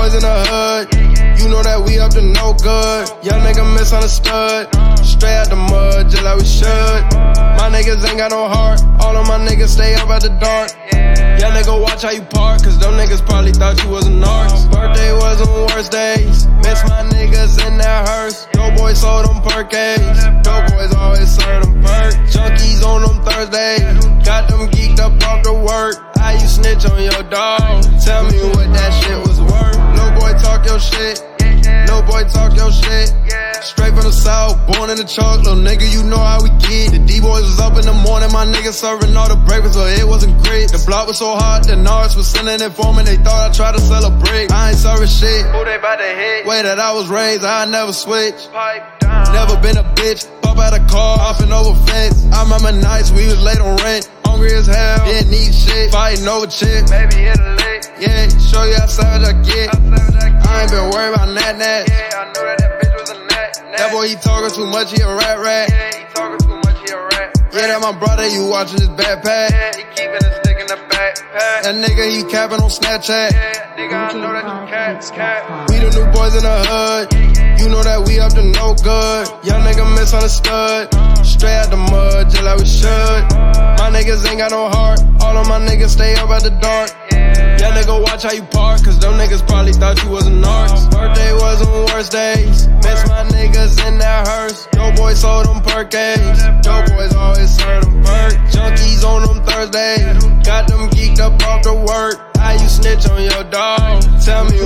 boys in the hood. You know that we up to no good. Young nigga misunderstood. Straight out the mud, just like we should. My niggas ain't got no heart. All of my niggas stay up at the dark. Young nigga, watch how you park, cause them niggas probably thought you was an artist. Birthday was on worst days. Miss my niggas in that hearse. Dope boys sold them Perkins. Dope boys always serve them perk. Junkies on them Thursdays. Got them geeked up off the work. How you snitch on your dog? Tell me what that shit was worth. Little boy talk your shit. Little boy talk your shit. Straight from the south, born in the chalk. Little nigga, you know how we get. The D-boys was up in the morning, my niggas serving all the breakfast, so it wasn't great. The block was so hot, the Norris was sending it for me. They thought I tried to celebrate. I ain't serving shit. Who they bout to hit? Way that I was raised, I never switched. Never been a bitch. Pop out a car, off and over fence. I remember nights we was late on rent. Hungry as hell, didn't need shit. Fighting over chick. Maybe hit a lick. Yeah, show you how savage I get. I ain't been worried about that. Yeah, I know that bitch was a net. That boy, he talking too much, he a rat. Yeah, he talking too much, he a rat. Yeah, that my brother, you watching his backpack. Yeah, he keeping his stick in the backpack. That nigga, he capping on Snapchat. Yeah, nigga, I know that you cat. We the new boys in the hood. You know that we up to no good. Young nigga misunderstood. Straight out the mud, just like we should. My niggas ain't got no heart. All of my niggas stay up at the dark. Young nigga, watch how you park, cause them niggas probably thought you was an artist. Birthday was on worst days. Miss my niggas in that hearse. Dope boys sold them Perkins. Dope boys always serve them perk. Junkies on them Thursdays. Got them geeked up off the work. How you snitch on your dog? Tell me